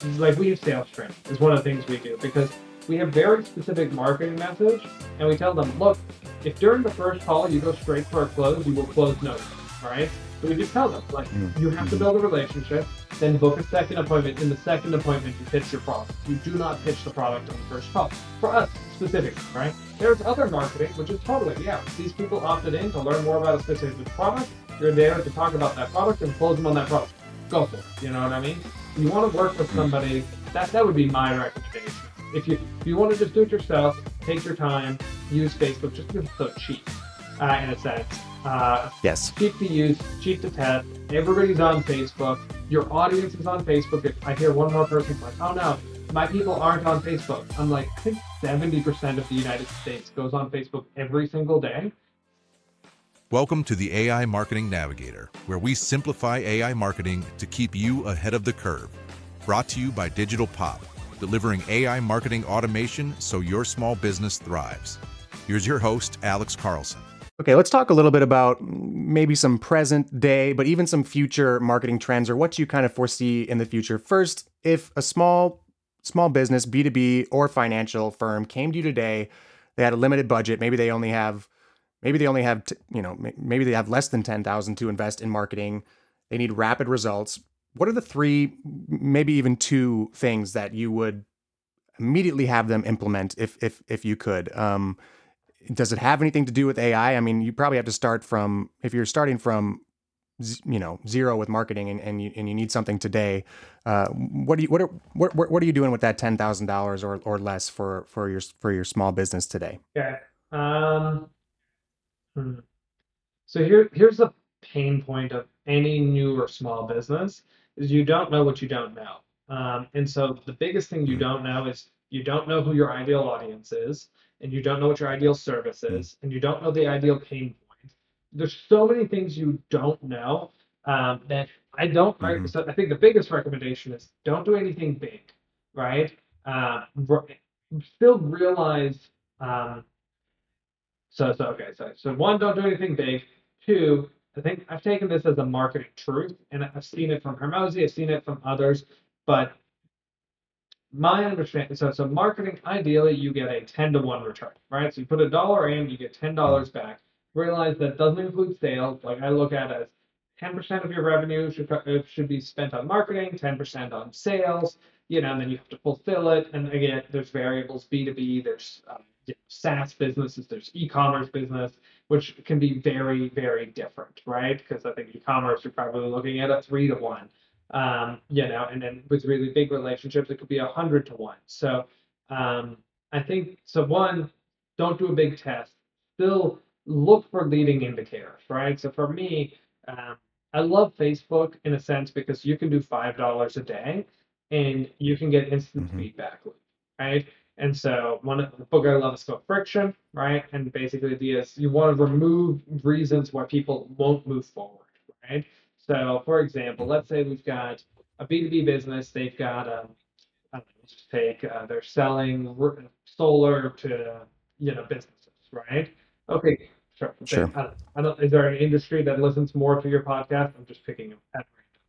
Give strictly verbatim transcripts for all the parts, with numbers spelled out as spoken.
like we use sales training is one of the things we do because we have very specific marketing message, and we tell them, look, if during the first call you go straight for a close, you will close no one, right? So we just tell them, like, you have to Mm-hmm. build a relationship, then book a second appointment. In the second appointment, you pitch your product. You do not pitch the product on the first call. For us specifically, right? There's other marketing, which is totally, yeah, these people opted in to learn more about a specific product. You're there to talk about that product and close them on that product. Go for it. You know what I mean? You want to work with somebody, that that would be my recommendation. If you if you want to just do it yourself, take your time, use Facebook just because it's so cheap, uh, in a sense. Uh, Yes. cheap to use, cheap to test. Everybody's on Facebook. Your audience is on Facebook. If I hear one more person like, oh no, my people aren't on Facebook. I'm like, I think seventy percent of the United States goes on Facebook every single day. Welcome to the A I Marketing Navigator, where we simplify A I marketing to keep you ahead of the curve. Brought to you by Digital Pop, delivering A I marketing automation so your small business thrives. Here's your host, Alex Carlson. Okay, let's talk a little bit about maybe some present day, but even some future marketing trends or what you kind of foresee in the future. First, if a small small business, B two B or financial firm came to you today, they had a limited budget, maybe they only have maybe they only have, t- you know, maybe they have less than ten thousand to invest in marketing. They need rapid results. What are the three, maybe even two things that you would immediately have them implement if if if you could? Um, does it have anything to do with A I? I mean, you probably have to start from, if you're starting from, you know, zero with marketing and, and you and you need something today. Uh, what do you what are what what are you doing with that ten thousand dollars or or less for for your for your small business today? Okay. Um, hmm. So here, here's the pain point of any new or small business is you don't know what you don't know. Um, and so the biggest thing you don't know is you don't know who your ideal audience is, and you don't know what your ideal service is, and you don't know the ideal pain point. There's so many things you don't know um, that I don't. Mm-hmm. So I think the biggest recommendation is don't do anything big, right? Uh, still realize. Um, so, so okay, so so one, don't do anything big. Two, I think I've taken this as a marketing truth, and I've seen it from Hermosi, I've seen it from others, but my understanding, so so marketing, ideally you get a ten to one return, right? So you put a dollar in, you get ten dollars back. Realize that doesn't include sales. Like I look at it as ten percent of your revenue should should be spent on marketing, ten percent on sales, you know, and then you have to fulfill it. And again, there's variables, B two B, there's um, you know, SaaS businesses, there's e-commerce business, which can be very, very different, right? Because I think e-commerce, you're probably looking at a three to one um, you know, and then with really big relationships, it could be a hundred to one. So um, I think so. One, don't do a big test. Still look for leading indicators, right? So for me, um, I love Facebook in a sense because you can do five dollars a day, and you can get instant Mm-hmm. feedback loop, right? And so one of the book I love is called Friction, right? And basically the idea is you want to remove reasons why people won't move forward, right? So, for example, let's say we've got a B two B business. They've got, um, I don't know, let's just take, uh, they're selling solar to, you know, businesses, right? Okay, sure. Say, Sure. I don't, I don't, is there an industry that listens more to your podcast? I'm just picking at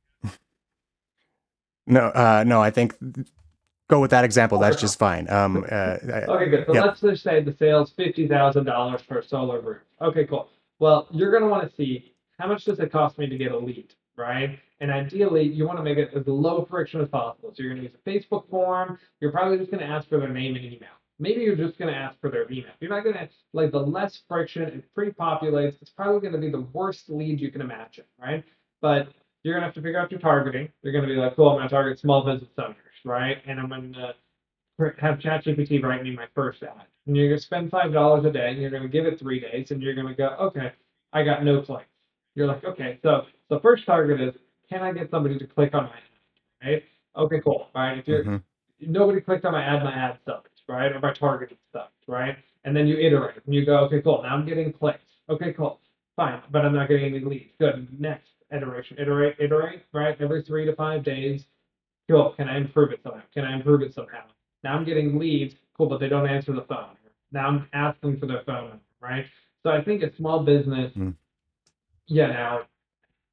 No, uh, no, I think go with that example. That's random. just fine. Um, uh, I, Okay, good. So yep. let's just say the sale's fifty thousand dollars for a solar roof. Okay, cool. Well, you're going to want to see how much does it cost me to get a lead, right? And ideally, you want to make it as low friction as possible. So you're going to use a Facebook form. You're probably just going to ask for their name and email. Maybe you're just going to ask for their email. You're not going to, like, the less friction, it pre-populates. It's probably going to be the worst lead you can imagine, right? But you're going to have to figure out your targeting. You're going to be like, cool, I'm going to target small business owners, right? And I'm going to have ChatGPT write me my first ad. And you're gonna spend five dollars a day, and you're gonna give it three days, and you're gonna go, okay, I got no clicks. You're like, okay, so the first target is, can I get somebody to click on my ad, right? Okay, cool. All right, if you're Mm-hmm. nobody clicked on my ad, my ad sucked, right? Or my targeting sucked, right? And then you iterate, and you go, okay, cool. Now I'm getting clicks. Okay, cool. Fine, but I'm not getting any leads. Good. Next iteration, iterate, iterate, right? Every three to five days. Cool. Can I improve it somehow? Can I improve it somehow? Now I'm getting leads. Cool, but they don't answer the phone. Now I'm asking for their phone number, right? So I think a small business, Mm-hmm. yeah, now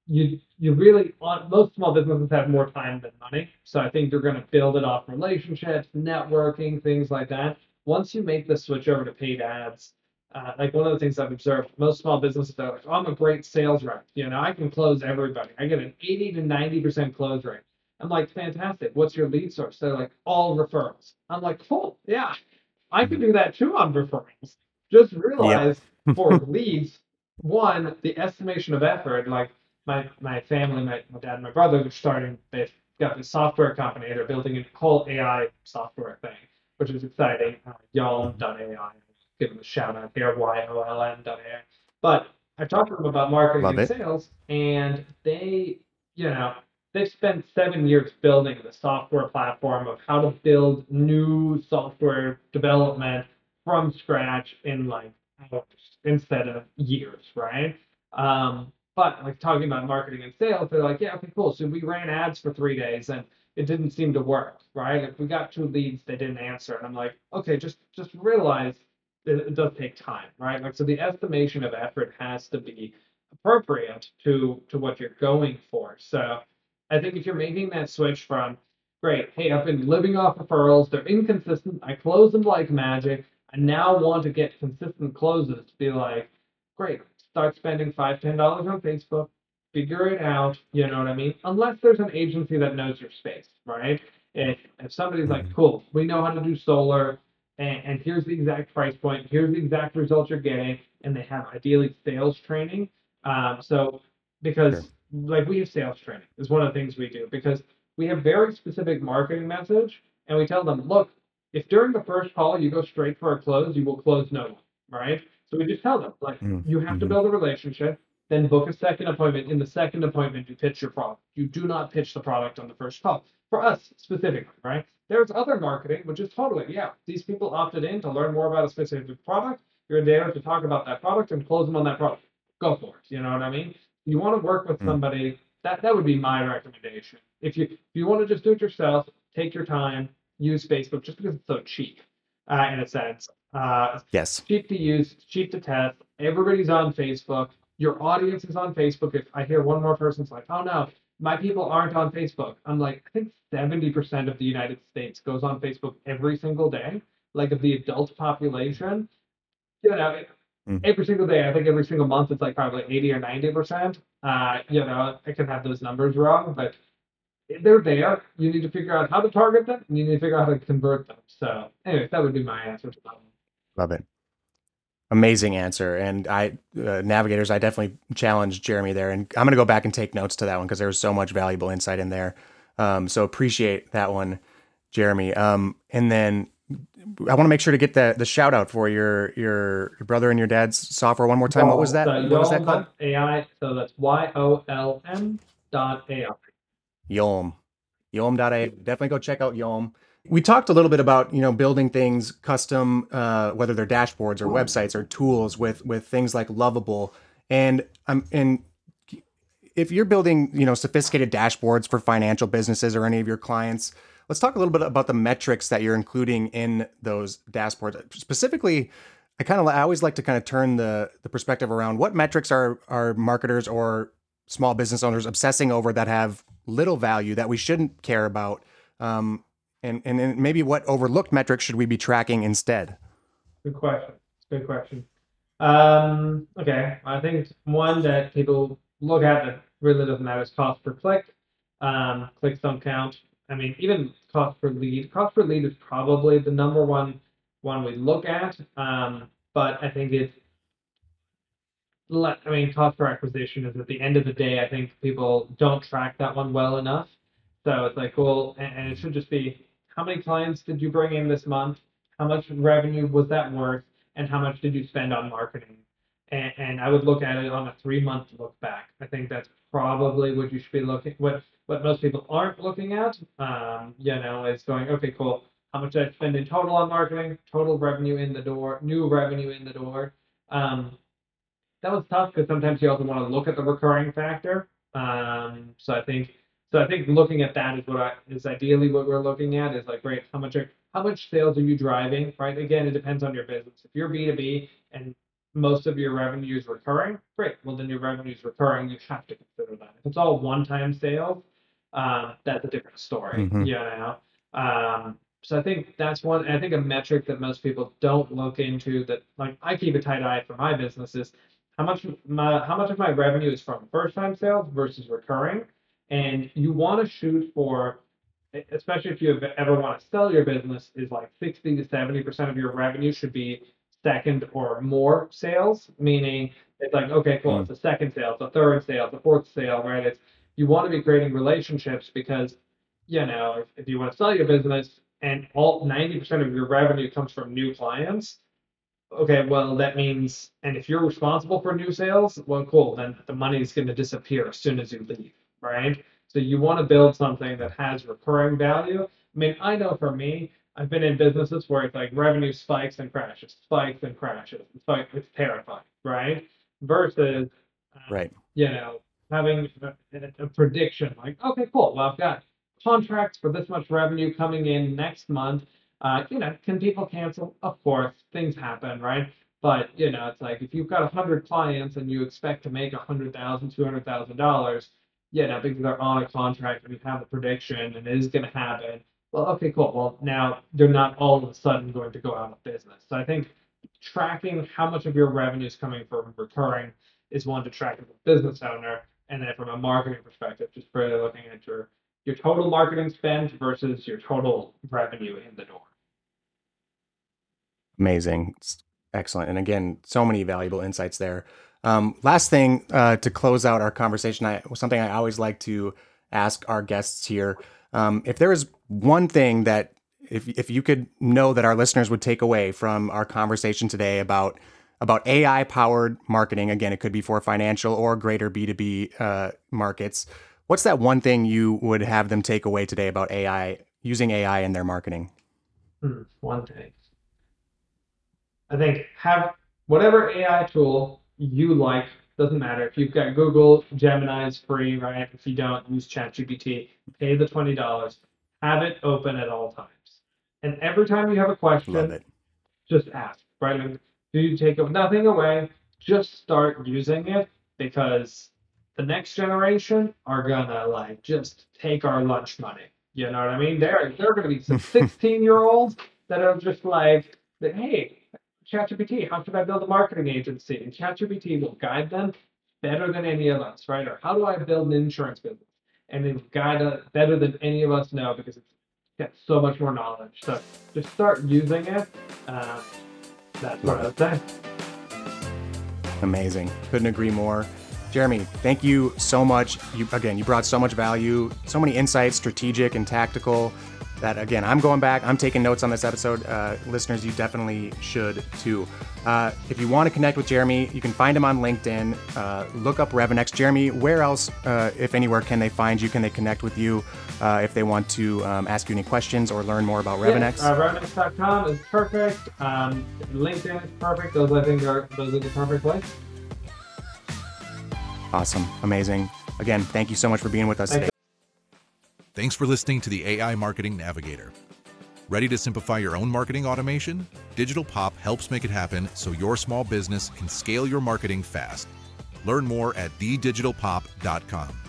you you really on most small businesses have more time than money. So I think you're going to build it off relationships, networking, things like that. Once you make the switch over to paid ads, uh, like one of the things I've observed, most small businesses are like, oh, I'm a great sales rep. You know, I can close everybody. I get an eighty to ninety percent close rate. I'm like, fantastic. What's your lead source? They're like, all referrals. I'm like, cool. Yeah, I could do that too on referrals. Just Yep. realize for leads, one, the estimation of effort, like my my family, my, my dad and my brother are starting, they've got this software company, they're building a whole A I software thing, which is exciting. Uh, Yolm dot A I, give them a shout out here, Y O L M dot A I. But I've talked to them about marketing Love and it. sales, and they, you know, they've spent seven years building the software platform of how to build new software development from scratch in like hours instead of years, right? Um, but like talking about marketing and sales, they're like, yeah, okay, cool. So we ran ads for three days and it didn't seem to work, right? Like we got two leads, they didn't answer, and I'm like, okay, just just realize it, it does take time, right? Like so, the estimation of effort has to be appropriate to to what you're going for. So I think if you're making that switch from, great, hey, I've been living off referrals, they're inconsistent, I close them like magic, I now want to get consistent closes to be like, great, start spending five, ten dollars on Facebook, figure it out, you know what I mean? Unless there's an agency that knows your space, right? If if somebody's like, Mhm. cool, we know how to do solar, and, and here's the exact price point, here's the exact results you're getting, and they have ideally sales training. Um, so Sure. because like we have sales training is one of the things we do because we have very specific marketing message and we tell them, look, if during the first call you go straight for a close, you will close no one, right? So we just tell them, like, you have to Mm-hmm. build a relationship, then book a second appointment. In the second appointment, you pitch your product. You do not pitch the product on the first call. For us specifically, right? There's other marketing, which is totally, yeah, these people opted in to learn more about a specific product. You're there to talk about that product and close them on that product. Go for it. You know what I mean? You want to work with Mm. somebody, that that would be my recommendation. If you if you want to just do it yourself, take your time, use Facebook just because it's so cheap, uh, in a sense. Uh, it's Yes. cheap to use, it's cheap to test. Everybody's on Facebook. Your audience is on Facebook. If I hear one more person's like, oh no, my people aren't on Facebook. I'm like, I think seventy percent of the United States goes on Facebook every single day. Like of the adult population, you know, Mm. every single day, I think every single month it's like probably eighty or ninety percent. Uh, you know, I can have those numbers wrong, but they're there. You need to figure out how to target them and you need to figure out how to convert them. So anyways, that would be my answer to that one. Love it. Amazing answer. And I, uh, navigators, I definitely challenged Jeremy there. And I'm going to go back and take notes to that one because there was so much valuable insight in there. Um, so appreciate that one, Jeremy. Um, and then I want to make sure to get the the shout out for your your your brother and your dad's software one more time. What was Yolm, so that? What was that Yolm called? dot A I, so that's Y O L M dot A I. Yolm. Yolm dot A I. Definitely go check out Yolm. We talked a little bit about, you know, building things custom, uh, whether they're dashboards or websites or tools with with things like Lovable. And um, and if you're building, you know, sophisticated dashboards for financial businesses or any of your clients, let's talk a little bit about the metrics that you're including in those dashboards. Specifically, I kind of I always like to kind of turn the the perspective around what metrics are are marketers or small business owners obsessing over that have little value that we shouldn't care about, um, and and and maybe what overlooked metrics should we be tracking instead? Good question. It's a good question. Um, okay, I think one that people look at that really doesn't matter is cost per click. Um, clicks don't count. I mean, even cost per lead. Cost per lead is probably the number one one we look at. Um, but I think it's let, I mean, cost per acquisition is at the end of the day, I think people don't track that one well enough. So it's like, well, and, and it should just be how many clients did you bring in this month? How much revenue was that worth? And how much did you spend on marketing? And, and I would look at it on a three month look back. I think that's probably what you should be looking what what most people aren't looking at. Um, you know, is going, okay, cool. How much did I spend in total on marketing? Total revenue in the door, new revenue in the door. Um, that was tough because sometimes you also want to look at the recurring factor. Um, so I think so I think looking at that is what I is ideally what we're looking at is like, great, how much are how much sales are you driving? Right. Again, it depends on your business. If you're B two B and most of your revenue is recurring, great. Well, then your revenue is recurring. You have to consider that. If it's all one-time sales, um, that's a different story. Mm-hmm. You know. Um, so I think that's one. I think a metric that most people don't look into that, like I keep a tight eye for my business is how much my how much of my revenue is from first-time sales versus recurring, and you want to shoot for, especially if you ever want to sell your business, is like sixty to seventy percent of your revenue should be second or more sales, meaning it's like, okay, cool, it's a second sale, it's a third sale, it's a fourth sale, right? It's, you want to be creating relationships because, you know, if, if you want to sell your business and all ninety percent of your revenue comes from new clients, okay, well, that means, and if you're responsible for new sales, well, cool, then the money is going to disappear as soon as you leave, right? So you want to build something that has recurring value. I mean, I know for me, I've been in businesses where it's like revenue spikes and crashes, spikes and crashes. It's like, it's terrifying, right? Versus, um, Right. you know, having a, a prediction like, okay, cool. Well, I've got contracts for this much revenue coming in next month. Uh, you know, can people cancel? Of course, things happen, right? But you know, it's like if you've got a hundred clients and you expect to make a hundred thousand, two hundred thousand dollars, you know, because they're on a contract and you have a prediction and it is going to happen. Well, okay, cool. Well, now they're not all of a sudden going to go out of business. So I think tracking how much of your revenue is coming from recurring is one to track as a business owner, and then from a marketing perspective, just really looking at your your total marketing spend versus your total revenue in the door. Amazing. It's excellent. And again, so many valuable insights there. Um, last thing uh, to close out our conversation, I, something I always like to ask our guests here. Um, if there is one thing that, if if you could know that our listeners would take away from our conversation today about about A I powered marketing, again, it could be for financial or greater B two B uh, markets. What's that one thing you would have them take away today about A I, using A I in their marketing? Hmm, one thing. I think have whatever A I tool you like, doesn't matter. If you've got Google, Gemini is free, right? If you don't, use ChatGPT, pay the twenty dollars, have it open at all times. And every time you have a Love question, it. just ask, right? And do you take nothing away? Just start using it, because the next generation are gonna like just take our lunch money. You know what I mean? There, there are gonna be some sixteen year olds that are just like, hey, ChatGPT, how should I build a marketing agency? And ChatGPT will guide them better than any of us, right? Or how do I build an insurance business? And it'll guide us better than any of us know, because it's got so much more knowledge. So just start using it. Uh, that's what I would say. Amazing. Couldn't agree more. Jeremy, thank you so much. You, again, you brought so much value, so many insights, strategic and tactical, that, again, I'm going back. I'm taking notes on this episode. Uh, listeners, you definitely should too. Uh, if you want to connect with Jeremy, you can find him on LinkedIn. Uh, look up Revenex. Jeremy, where else, uh, if anywhere, can they find you? Can they connect with you uh, if they want to um, ask you any questions or learn more about Revenex? Yeah, uh, Revenex dot com is perfect. Um, LinkedIn is perfect. Those, I think, are those are the perfect place. Awesome. Amazing. Again, thank you so much for being with us Thanks. today. Thanks for listening to the A I Marketing Navigator. Ready to simplify your own marketing automation? Digital Pop helps make it happen so your small business can scale your marketing fast. Learn more at the digital pop dot com.